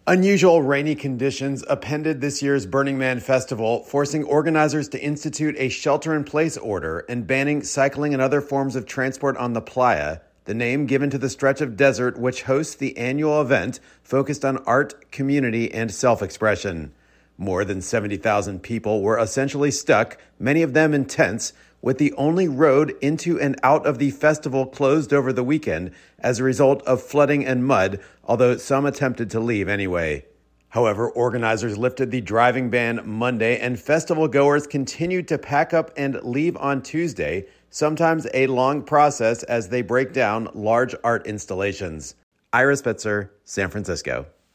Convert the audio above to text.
Unusual rainy conditions appended this year's Burning Man festival, forcing organizers to institute a shelter-in-place order and banning cycling and other forms of transport on the playa, the name given to the stretch of desert which hosts the annual event focused on art, community, and self-expression. More than 70,000 people were essentially stuck, many of them in tents, with the only road into and out of the festival closed over the weekend as a result of flooding and mud, although some attempted to leave anyway. However, organizers lifted the driving ban Monday, and festival goers continued to pack up and leave on Tuesday, sometimes a long process as they break down large art installations. Ira Spitzer, San Francisco.